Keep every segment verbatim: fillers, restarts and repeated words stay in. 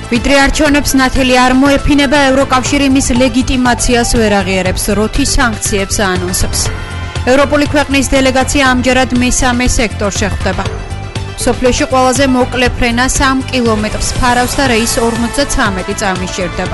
ვიდრე არჩევნებს ნათელი არ მოეფინება, ევროკავშირი მის ლეგიტიმაციას ვერ აღიარებს, როთი სანქციებს აანონსებს. ევროპული ქვეყნის დელეგაცია ამჯერად მესამე სექტორში ხვდება. სოფლიოში ყველაზე მოკლე ფრენა სამ კილომეტრს ფარავს და რეის ორმოცდათრამეტი წამი სჭირდება.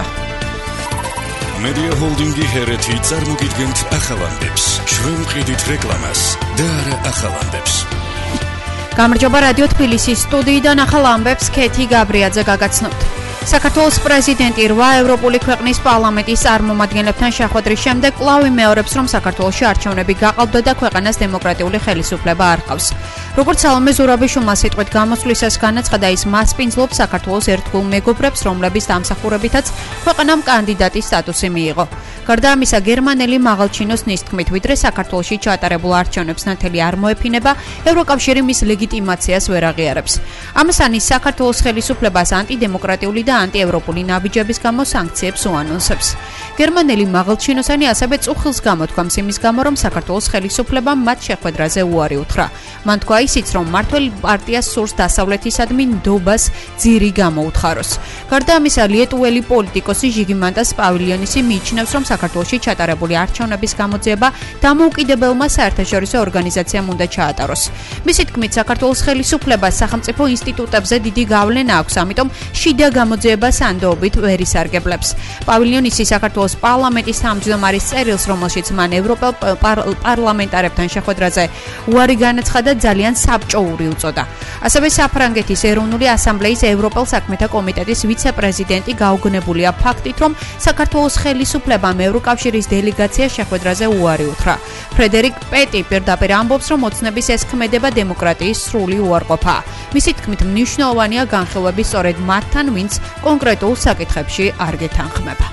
Media Holdingi ჰერეთი წარმოგიდგენთ ახალანდებს. ჩვენ ვყიდით რეკლამას და არა ახალანდებს. გამარჯობა რადიო თბილისის სტუდიიდან ახალ ამბებს ქეთი გაბრიაძე გაგაცნობთ. საქართველოს პრეზიდენტი რვა ევროპული ქვეყნის პარლამენტის წარმომადგენლებთან შეხვედრის შემდეგ კვლავ იმეორებს, რომ საქართველოში არჩევნები გაყალბდა და ქვეყანას დემოკრატიული ხელისუფლება არ ჰყავს. როგორც სალომე ზურაბიშვილმა სიტყვით გამოსვლისას განაცხადა, ის მასპინძლობს საქართველოს ერთგულ მეგობრებს, რომლების დამსახურებითაც ქვეყანამ კანდიდატის სტატუსი მიიღო. გარდა ამისა, გერმანელი მაღალჩინოსნის თქმით, ვიდრე საქართველოში ჩატარებულ არჩევნებს ნათელი არ მოეფინება, ევროკავშირი მის ლეგიტიმაციას ვერ აღიარებს. ამასთან ის საქართველოს ხელისუფლებას ანტიდემოკრატიული და ანტიევროპული ნაბიჯების გამო სანქციებს უანონსებს. გერმანელი მაღალჩინოსანი ასევე წუხილს გამოთქვამს იმის გამო, რომ საქართველოს ხელისუფლებამ მათ შეხვედრაზე უარი უთხრა. მან თქვა ისიც, რომ მმართველ პარტიას სურს დასავლეთისადმი ნდობას ძირი გამოუთხაროს. გარდა ამისა, ლიეტუველი პოლიტიკოსი ჟიგიმანტას პავილიონისი მიიჩნევს, რომ საქართველოში ჩატარებული არჩევნების გამოძიება დამოუკიდებელმა საერთაშორისო ორგანიზაციამ უნდა ჩაატაროს. მისი თქმით, საქართველოს ხელისუფლებას სახელმწიფო ინსტიტუტებზე დიდი გავლენა აქვს, ამიტომ შიდა გამოძიება სანდოობით ვერ ისარგებლებს. პავილიონისი საქართველოს პარლამენტის თავმჯდომარის წერილს, რომელშიც მან ევროპელ პარლამენტარებთან შეხვედრაზე უარი განაცხადა, ძალიან საბჭოური უწოდა. ასევე საფრანგეთის ეროვნული ასამბლეის ევროპელ საქმეთა კომიტეტის ვიცე-პრეზიდენტი გაუგნებულია ფაქტით, რომ საქართველოს ხელისუფლებამ ევროკავშირის დელეგაცია შეხვედრაზე უარი უთხრა. ფრედერიკ პეტი პირდაპირ ამბობს, რომ ოცნების ეს ქმედება დემოკრატიის სრული უარყოფაა. მისი თქმით, მნიშვნელოვანია განხილვები სწორედ მათთან, ვინც კონკრეტულ საკითხებში არ გეთანხმება.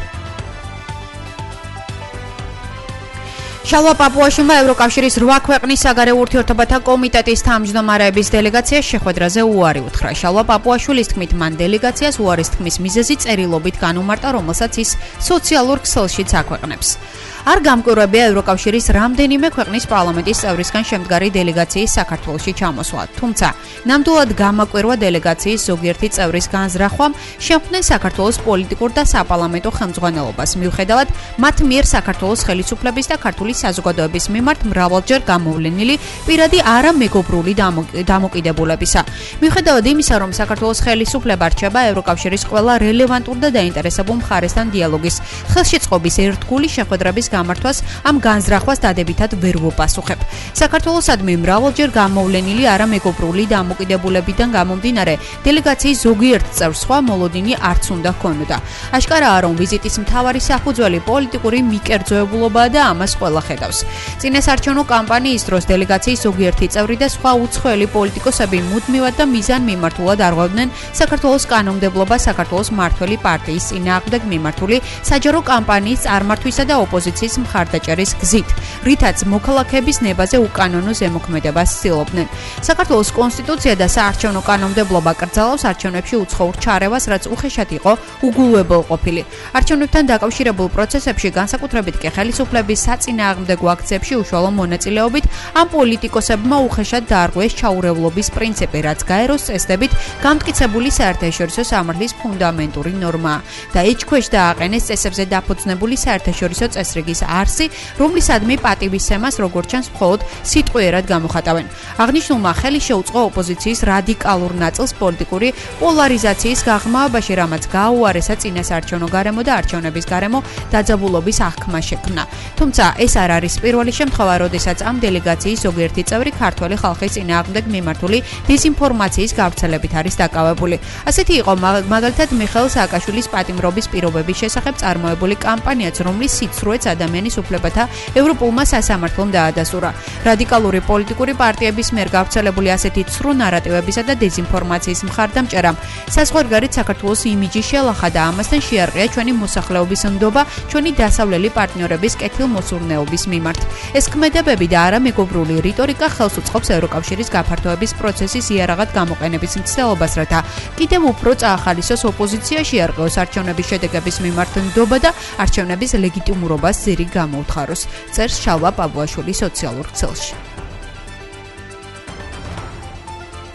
შალვა პაპუაშვილმა ევროკავშირის რვა ქვეყნის საგარეო ურთიერთობათა კომიტეტის თავმჯდომარეების დელეგაციას შეხვედრაზე უარი უთხრა. შალვა პაპუაშვილის თქმით, მან დელეგაციას უარის თქმის მიზეზი წერილობით განუმარტა, რომელსაც ის სოციალურ ქსელშიც აქვეყნებს. არ გამკვირვებია ევროკავშირის რამდენიმე ქვეყნის პარლამენტის წევრისგან შემდგარი დელეგაციის საქართველოში ჩამოსვლა. თუმცა, ნამდვილად გამაკვირვა დელეგაციის ზოგიერთი წევრის განზრახვამ შეხვდნენ საქართველოს პოლიტიკურ და საპარლამენტო ხელმძღვანელობას, მიუხედავად მათ მიერ საქართველოს ხელისუფლების და ქართული საზოგადოების მიმართ მრავალჯერ გამოვლენილი პირადი არამეგობრული დამოკიდებულებისა. მიუხედავად იმისა, რომ საქართველოს ხელისუფლება რჩება ევროკავშირის ყველა რელევანტურ და დაინტერესებულ მხარესთან დიალოგის, ხელშეწყობის ერთგული შეხვედრების გამართვას ამ განზრახვას დადებითად ვერ ვუპასუხებ. საქართველოსადმი მრავალჯერ გამოვლენილი არამეგობრული დამოკიდებულებიდან გამომდინარე, დელეგაციის ზოგიერთ წევრს სხვა მოლოდინი არც უნდა ჰქონოდა. აშკარაა, რომ ვიზიტის მთავარი საფუძველი პოლიტიკური მიკერძოებულობაა და ამას ყველა ხედავს. წინასარჩევნო კამპანიის დროს დელეგაციის ზოგიერთი წევრი და სხვა უცხოელი პოლიტიკოსები მუდმივად და მიზანმიმართულად არღვევდნენ საქართველოს კანონმდებლობას საქართველოს მმართველი პარტიის წინააღმდეგ მიმართული საჯარო კამპანიის წარმართვისა და ოპოზიციის მხარდაჭერის გზით, რითაც მოქალაქეების ნებაზე უკანონო ზემოქმედებას ცდილობდნენ. საქართველოს კონსტიტუცია და საარჩევნო კანონმდებლობა კრძალავს არჩევნებში უცხოურ ჩარევას, რაც უხეშად იყო უგულებელყოფილი. არჩევნებთან დაკავშირებულ პროცესებში, განსაკუთრებით კი ხელისუფლების საწინააღმდეგო აქციებში უშუალო მონაწილეობით, ამ პოლიტიკოსებმა უხეშად დაარღვიეს ჩაურევლობის პრინციპი, რაც გაეროს წესდებით გამტკიცებული საერთაშორისო სამართლის ფუნდამენტური ნორმაა და ეჭქვეშ დააყენეს წესებზე დაფუძნებული საერთაშორისო წესრიგის არსი, რომლისადმი პატივისცემას როგორც ჩანს მხოლოდ სიტყვიერად გამოხატავენ. აღნიშნულმა ხელი შეუწყო ოპოზიციის რადიკალურ ნაწილს პოლიტიკური პოლარიზაციის გაღრმავებაში, რამაც გააუარესა წინასაარჩევნო გარემო და არჩევნების გარემო დაძაბულობის აღქმა შექმნა. თუმცა ეს არ არის პირველი შემთხვევა, როდესაც ამ დელეგაციის ზოგიერთი წევრი ქართველი ხალხის წინააღმდეგ მიმართული დეზინფორმაციის გავრცელებით არის დაკავებული. ასეთი იყო მაგალითად მიხეილ სააკაშვილის პატიმრობის პირობების შესახებ წარმოებული კამპანიაც, რომლის სიცრუეც ადამიანის უფლებათა ევროპულმა სასამართლომ დაადასტურა. რადიკალური პოლიტიკური პარტიების მიერ გავრცელებული ასეთი ცრუ ნარატივებისა და დეზინფორმაციის მხარდამჭერამ საზღვარგარეთ საქართველოს იმიჯი შელახა და ამასთან შეარყია ჩვენი მოსახლეობის ნდობა ჩვენი დასავლელი პარტნიორების კეთილმოსურნეობის მიმართ. ეს ქმედებები და არამეგობრული რიტორიკა ხელს უწყობს ევროკავშირის გაფართოების პროცესის იარაღად გამოყენების მცდელობას, რათა კიდევ უფრო წაახალისოს ოპოზიციაში არყევს არჩევნების შედეგების მიმართ ნდობა და არჩევნების ლეგიტიმურობას ძირი გამოუთხაროს, წერს შალვა პაპუაშვილი სოციალურ ქსელში.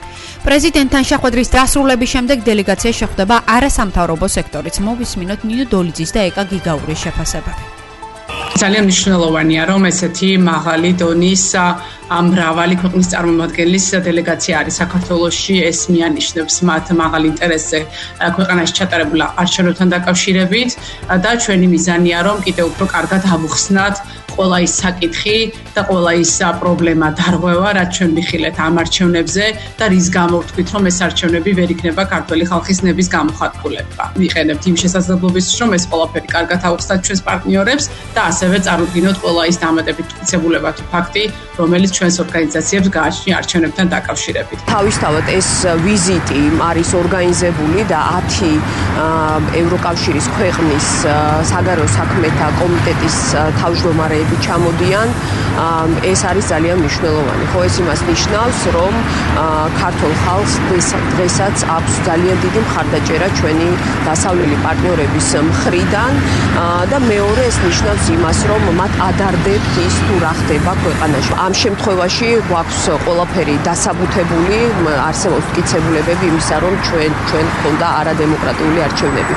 პრეზიდენტთან შეხვედრის დასრულების შემდეგ დელეგაცია შეხვდება არასამთავრობო სექტორით. მოვისმინოთ ნინო დოლიძის და ეკა გიგაურის შეფასებები. ძალიან მნიშვნელოვანია, რომ ესეთი მაღალი დონის მრავალი ქვეყნის წარმომადგენლის დელეგაცია არის საქართველოში. ეს მიანიშნებს მათ მაღალ ინტერესზე ქვეყანაში ჩატარებულ არჩევნებთან დაკავშირებით და ჩვენი მიზანია, რომ კიდევ უფრო კარგად ავუხსნათ ყველა ის საკითხი და ყველა ის პრობლემა დარღვევა, რაც ჩვენ ვიხილეთ ამ არჩევნებზე და რის გამო ვთქვით, რომ ეს არჩევნები ვერ იქნება ქართველი ხალხის ნების გამოხატულება. ვიყენებთ იმ შესაძლებლობისთვის, რომ ეს ყველაფერი კარგად ავუხსნათ ჩვენს პარტნიორებს და ასევე წარუდგინოთ ყველა ის დამატებით მტკიცებულება თუ ფაქტი, რომელიც ჩვენს ორგანიზაციებს გააჩნია არჩევნებთან დაკავშირებით. თავისთავად ეს ვიზიტი არის ორგანიზებული და ათი ევროკავშირის ქვეყნის საგარეო საქმეთა კომიტეტის თავმჯდომარეები ჩამოდიან. ეს არის ძალიან მნიშვნელოვანი. ხო, ეს იმას ნიშნავს, რომ ქართულ ხალხს დღესაც აქვს ძალიან დიდი მხარდაჭერა ჩვენი დასავლელი პარტნიორების მხრიდან და მეორე ეს ნიშნავს იმას, რომ მათ ადარდებთ ის თუ რა ხდება ქვეყანაში. ამ შემთხვევაში გვაქვს ყველაფერი დასაბუთებული, არსებობს მტკიცებულებები იმისა, რომ ჩვენ ჩვენ გქონდა არადემოკრატიული არჩევნები.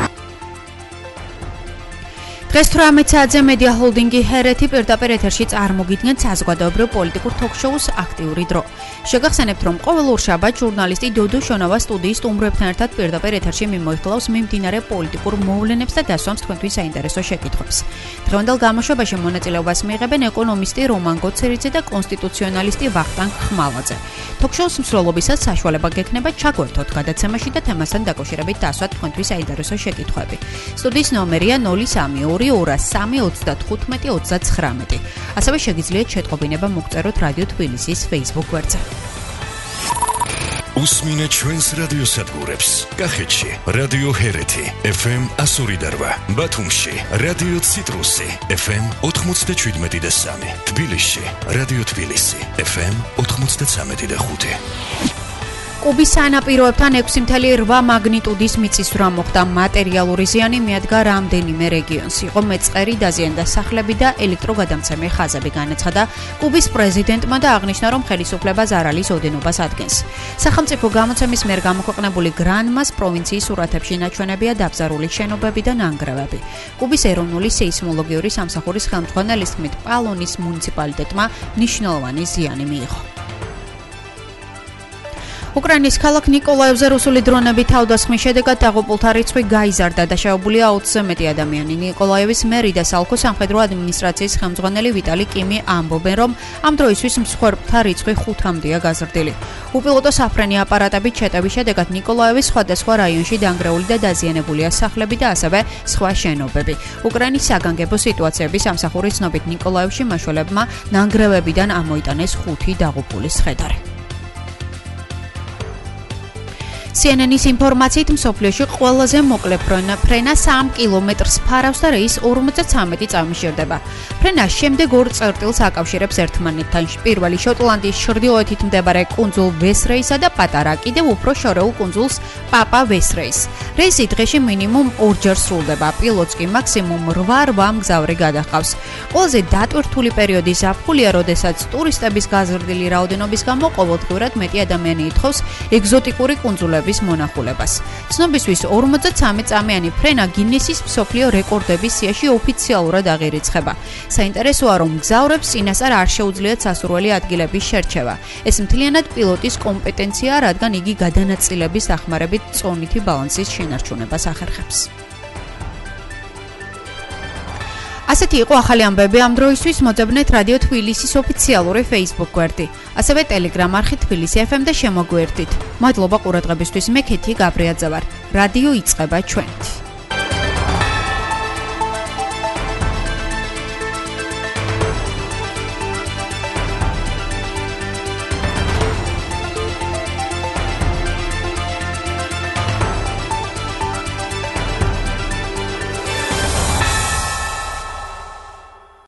დღეს თვრამეტ საათზე მედია ჰოლდინგი ჰერეთი პირდაპირ ეთერში წარმოგიდგენთ საზოგადოებრივ პოლიტიკურ თოქ-შოუს აქტიური დრო. შეგახსენებთ, რომ ყოველ შაბათს ჟურნალისტი დოდო შონავა სტუდიის სტუმრებთან ერთად პირდაპირ ეთერში მიმოიხილავს მიმდინარე პოლიტიკურ მოვლენებს და დასვამს თქვენთვის საინტერესო შეკითხვებს. დღევანდელ გამოშვებაში მონაწილეობას მიიღებენ ეკონომისტი რომან გოცერიძე და კონსტიტუციონალისტი ვახტანგ ხმალაძე. თოქ-შოუს მსვლელობისას საშუალება გექნება ჩაგვერთოთ გადაცემაში და თემასთან დაკავშირებით დასვათ თქვენთვის საინტერესო შეკითხვები. სტუდიის ნომერია ნული სამი ორი ორას სამი ოცდათხუთმეტი ოცდაცხრამეტი. ასევე შეგიძლიათ შეტყობინება მოგწეროთ რადიო თბილისის Facebook გვერდზე. უსმინეთ ჩვენს რადიოსადგურებს. კახეთში რადიო ჰერეთი ეფ ემ εκατო ორი და რვა, ბათუმში რადიო ციტრუსი ეფ ემ ოთხმოცდაშვიდმეტი და სამი, თბილისში რადიო თბილისი ეფ ემ ოთხმოცდაცამეტი და ხუთი. კუბის სანაპიროებთან ექვსი კoma რვა მაგნიტუდის მიწისძვრა მოხდა. მატერიალური ზიანი მიადგა რამდენიმე რეგიონს. იყო მეწყერი, დაზიანდა სახლები და ელექტროგადამცემი ხაზები, განაცხადა კუბის პრეზიდენტმა და აღნიშნა, რომ ხელისუფლება ზარალის ოდენობას ადგენს. სახელმწიფო გამოცემის მიერ გამოქვეყნებული გრანმას პროვინციის სურათებში ნაჩვენებია დაბზარული შენობები და ნანგრევები. კუბის ეროვნული სეისმოლოგიური სამსახურის ხელმძღვანელის თქმით, პალონის მუნიციპალიტეტმა მნიშვნელოვანი ზიანი მიიღო. უკრაინის ქალაქ ნიკოლაევზე რუსული დრონები თავდასხმის შედეგად დაღუპულთა რიცხვი გაიზარდა და შეავებულია ოცზე მეტი ადამიანი. ნიკოლაევის მერი და სალკო სამხედრო ადმინისტრაციის ხელმძღვანელი ვიტალი კიმი ამბობენ, რომ ამ დროისთვის მსხვერპლთა რიცხვი ხუთამდეა გაზრდილი. უპილოტო საფრენი აპარატებით შეტევის შედეგად ნიკოლაევის სხვადასხვა რაიონში დანგრეული და დაზიანებულია სახლები და ასევე სხვა შენობები. უკრაინის საგანგებო სიტუაციების სამსახურის ცნობით ნიკოლაევში მაშველებმა ნანგრევებიდან ამოიტანეს ხუთი დაღუპულის ხედარი. C N N-ის ინფორმაციით მსოფლიოში ყველაზე მოკლე ფრენა სამ კილომეტრს ფარავს და რეის ორმოცდათვრამეტი წამი სჭირდება. ფრენა შემდეგ ორ წერტილს აკავშირებს ერთმანეთთან. პირველი შოტლანდიის ჩრდილოეთით მდებარე კუნძულ ვესრეისა და პატარა, კიდევ უფრო შორეულ კუნძულს პაპა ვესრეის. რეისი დღეში მინიმუმ ორჯერ სრულდება. პილოტს კი მაქსიმუმ რვა რვა მგზავრი გადაჰყავს. ყველაზე დატვირთული პერიოდი ზაფხულია, როდესაც ტურისტების გაზრდილი რაოდენობის გამო ყოველდღურად მეტი ადამიანი ითხოვს ეგზოტიკური კუნძულების მონახულებას. ცნობისთვის ორმოცდათრამეტ წამიანი ფრენა გინესის მსოფლიო რეკორდების სიაში ოფიციალურად აღირიცხება. საინტერესოა, რომ მგზავრებს წინასწარ არ შეუძლიათ სასურველი ადგილების შერჩევა. ეს მთლიანად პილოტის კომპეტენციაა, რადგან იგი გადანაწილების დახმარებით წონითი ბალანსის შენარჩუნებას ახერხებს. ასეთი იყო ახალი ამბები ამ დროისთვის. მოძებნეთ რადიო თბილისის ოფიციალური Facebook გვერდი, ასევე Telegram არხი თბილისი ეფ ემ და შემოგვიერთდით. მადლობა ყურადღებისთვის. მე ქეთი გაბრიაძე ვარ. რადიო იწყება ჩვენით.